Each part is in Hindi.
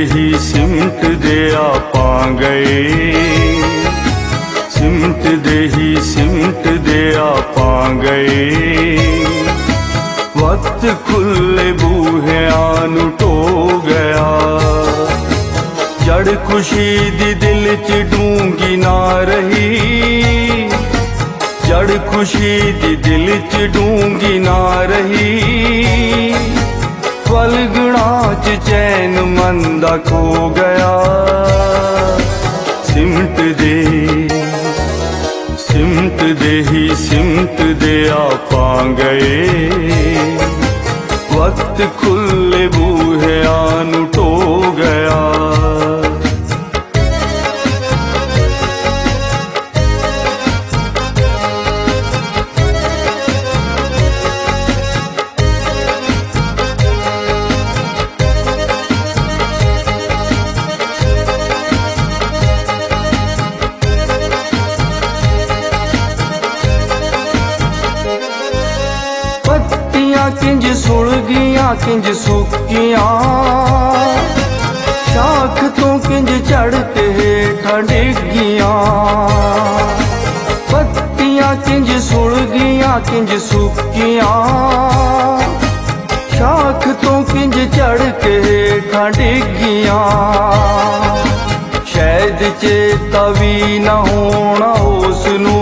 ही सिमट दे आपां गए, सिमट दे आपां गए। वक्त खुले बूहियां नू टो गया, जड़ खुशी दी दिल च डूंगी ना रही, जड़ खुशी दी दिल च डूंगी ना रही। फलगुणा च चैन मंदा खो गया, सिमट दे ही सिमट दे आपां गए। वक्त खुले बूहियां नू टो गया। किंज सुलगियां किंज सुकियां, शाख तो किंज चढ़ के हेठां डिगियां। पत्तियां किंज सुलगियां किंज सुकियां, शाख तो किंज चढ़ के हेठां डिगियां। शायद चेता भी ना होना उसनू,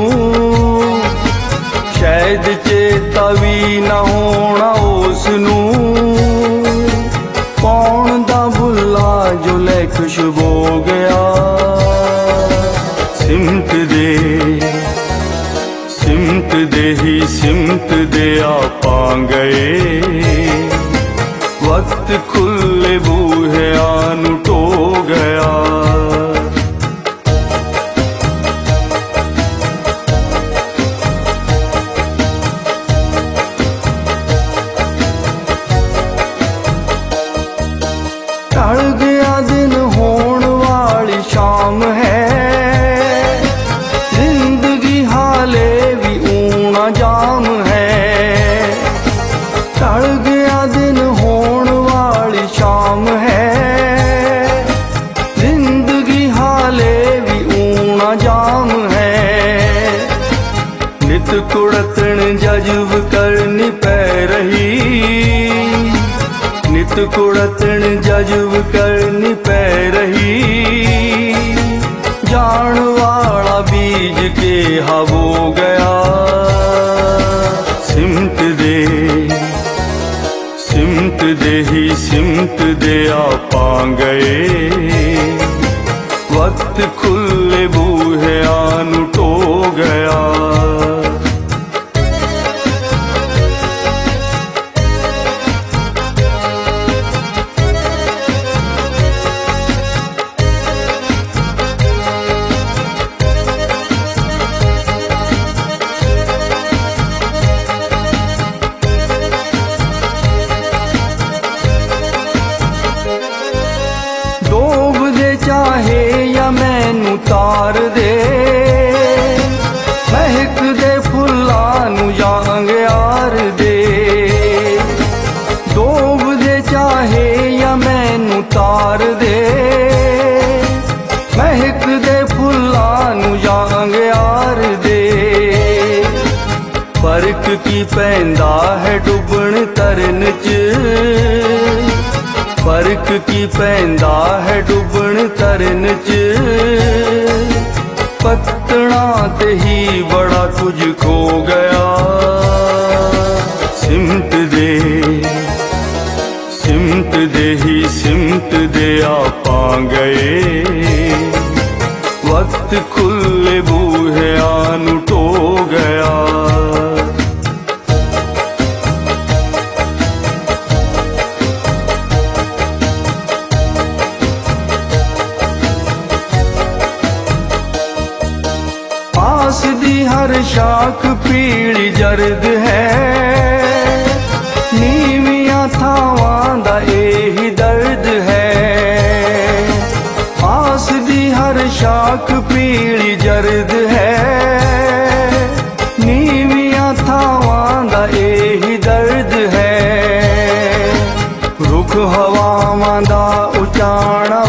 शायद चेता भी ना होना उसनू। कौन दा बुला जो ले खुशबो गया, सिमट दे ही सिमट दे आपां गए। वक्त खुले बूहियां नू टो गया। ढल गया दिन होण वाली शाम है, जिंदगी हाले भी ऊना जाम है। ढल गया दिन होण वाली शाम है, जिंदगी हाले भी ऊना जाम है। नित कुड़तन जज्ब करनी पै रही, नित कुड़तन जज्ब करनी पै रही। जान वाला बीज के हवो गया, सिमट दे ही सिमट दे आपां गए। वक्त खुले बूहियां नू टो गया। डोब दे चाहे या मैनू तार दे, महक दे फुल्लां नू जांग यार दे। डोब दे चाहे या मैनू तार दे, महक दे फुल्लां नू जांग यार दे। फर्क की पैंदा है डुबण तरन च, फर्क की पैंदा है डुबण तरन च। पत्तना ते ही बड़ा कुछ खो गया, सिमट दे ही सिमट दे आपां गए। वक्त खुले बूहियां नू टो गया। आस दी हर शाख पीली जर्द है, नीवियां थावां दा एही दर्द है। आस दी हर शाख पीली जर्द है, नीवियां थावां दा एही दर्द है। रुख हवावां दा उचाणा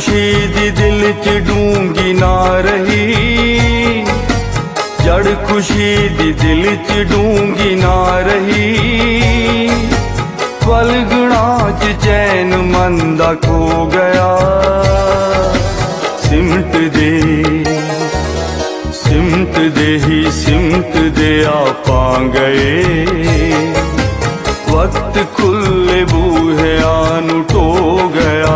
खुशी दी दिल च डूंगी ना रही, जड़ खुशी दी दिल च डूंगी ना रही। फलगुणा च चैन मन दा खो गया, सिमट दे ही सिमट दे आपां गए। वक्त खुले बूहे आनू टो गया,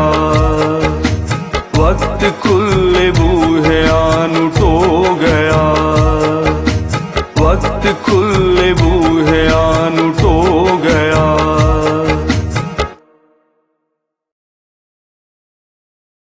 वक्त खुले बूहे आनू टो गया, वक्त खुले